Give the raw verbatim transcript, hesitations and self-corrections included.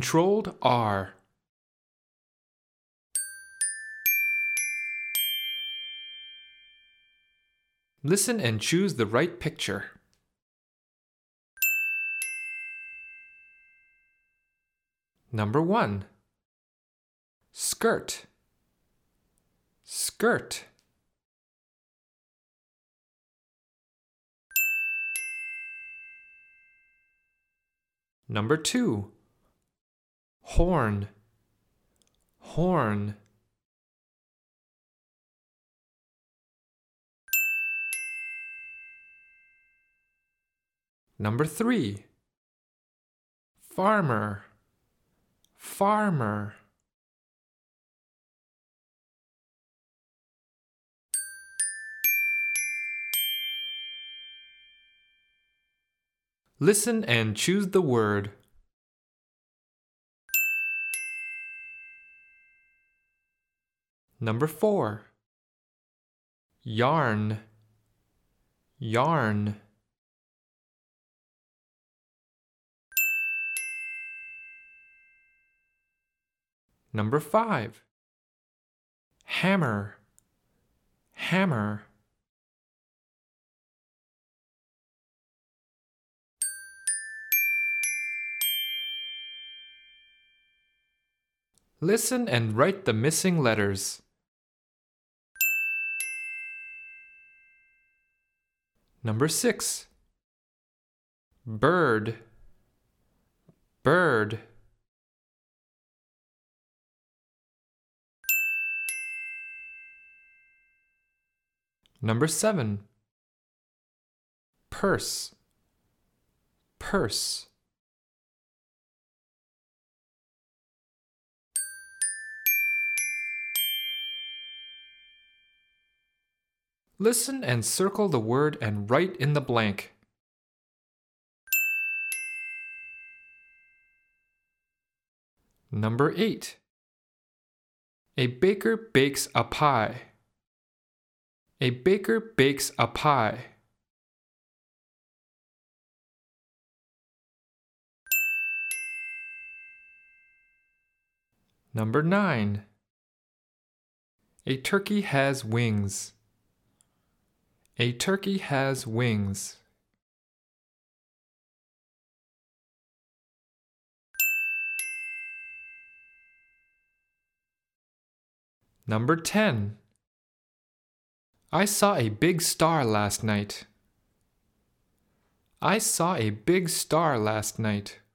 Controlled R. Listen and choose the right picture. Number one. Skirt. Skirt. Number two. Horn. Horn. Number three. Farmer. Farmer. Listen and choose the word. Number four. Yarn. Yarn. Number five. Hammer. Hammer. Listen and write the missing letters. Number six. Bird. Bird. Number seven. Purse. Purse. Listen and circle the word and write in the blank. Number eight. A baker bakes a pie. A baker bakes a pie. Number nine. A turkey has wings. A turkey has wings. Number ten. I saw a big star last night. I saw a big star last night.